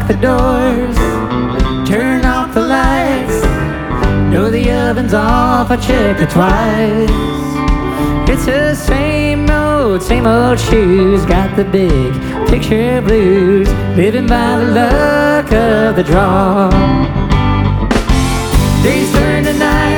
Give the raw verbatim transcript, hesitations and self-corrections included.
the doors, turn off the lights, know the oven's off, I checked it twice. It's the same old, same old shoes, got the big picture blues, living by the luck of the draw. Days turn to night,